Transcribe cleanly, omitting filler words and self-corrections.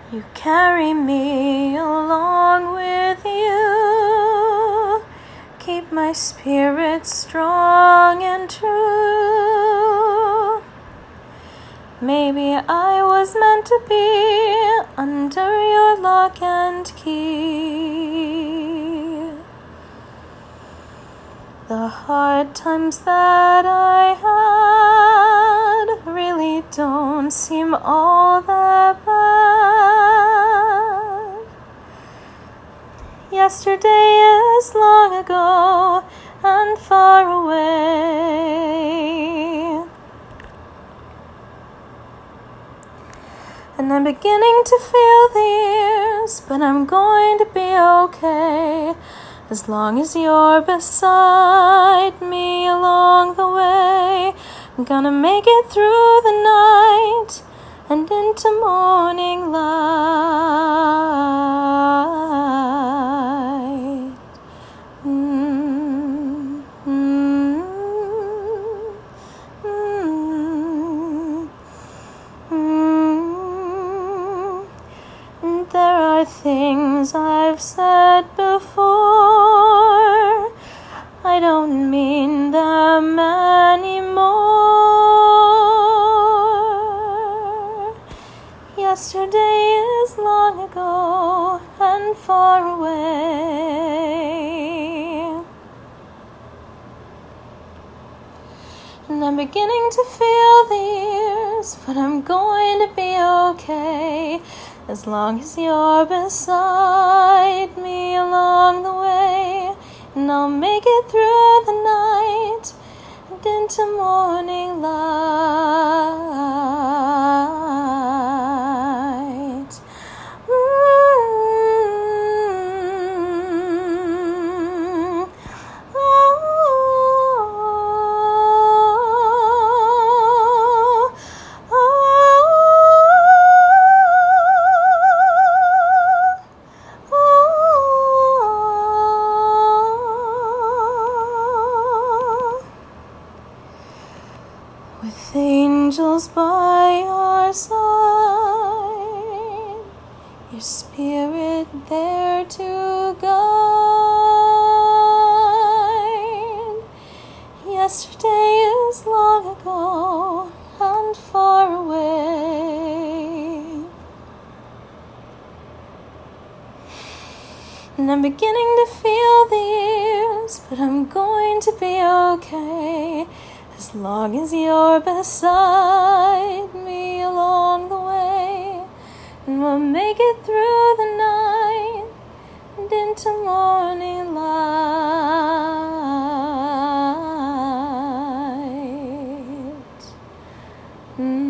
You carry me along with you, keep my spirit strong and true. Maybe I was meant to be under your lock and key. The hard times that I had really don't seem all that bad. Yesterday is long ago and far away, and I'm beginning to feel the years, but I'm going to be okay as long as you're beside me along the way. I'm gonna make it through the night and into morning light. There are things I've said before, I don't mean them anymore. Yesterday is long ago and far away, and I'm beginning to feel the years, but I'm going to be okay as long as you're beside me along the way. And I'll make it through the night and into morning light. With angels by our side, your spirit there to guide. Yesterday is long ago and far away, and I'm beginning to feel the years, but I'm going to be okay as long as you're beside me along the way. And we'll make it through the night and into morning light.